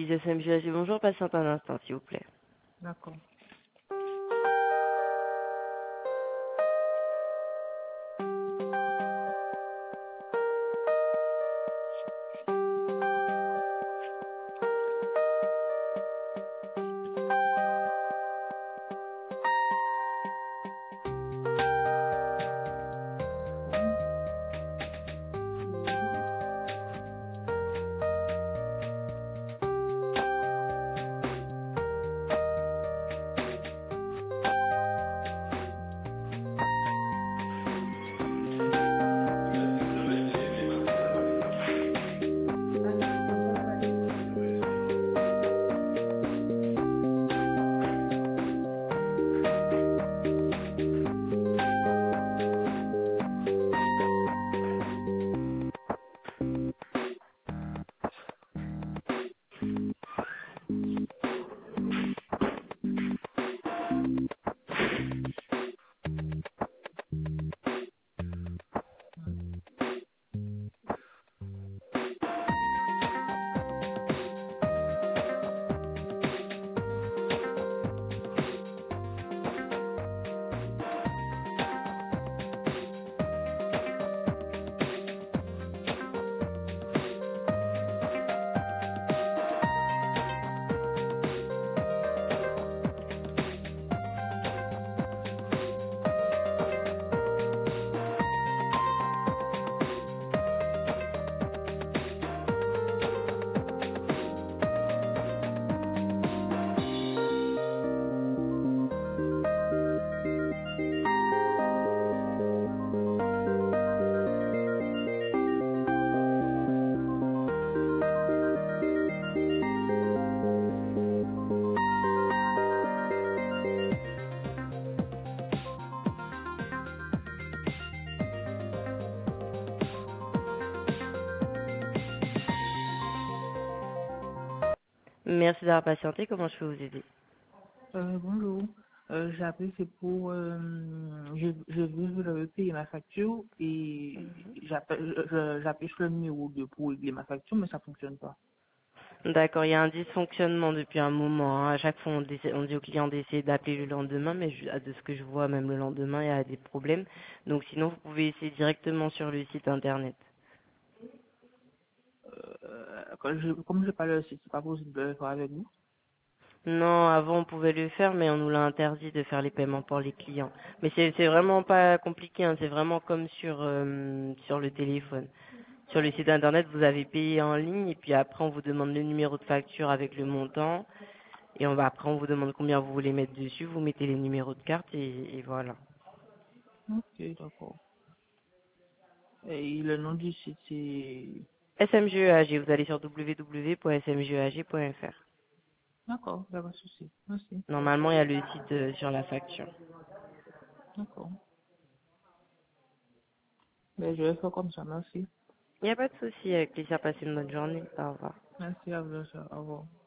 Élise SMJAG, bonjour, patiente un instant, s'il vous plaît. D'accord. Merci d'avoir patienté, comment je peux vous aider? Bonjour. J'ai appelé, c'est pour... je veux payer ma facture et j'appuie sur le numéro 2 pour régler ma facture, mais ça fonctionne pas. D'accord, il y a un dysfonctionnement depuis un moment, hein. À chaque fois, on dit au client d'essayer d'appeler le lendemain, mais de ce que je vois, même le lendemain, il y a des problèmes. Donc sinon, vous pouvez essayer directement sur le site internet. Comme je parle, c'est pas possible de le faire avec vous. Non, avant on pouvait le faire, mais on nous l'a interdit de faire les paiements pour les clients. Mais c'est vraiment pas compliqué, hein. C'est vraiment comme sur le téléphone. Sur le site internet, vous avez payé en ligne et puis après on vous demande le numéro de facture avec le montant et après on vous demande combien vous voulez mettre dessus, vous mettez les numéros de carte et voilà. Ok, d'accord. Et le nom du site, c'est... SMGEAG, vous allez sur www.smgeag.fr. D'accord, il n'y a pas de souci. Merci. Normalement, il y a le site sur la facture. D'accord. Ben, je vais faire comme ça, merci. Il n'y a pas de souci, avec plaisir, passez une bonne journée. Au revoir. Merci à vous, au revoir.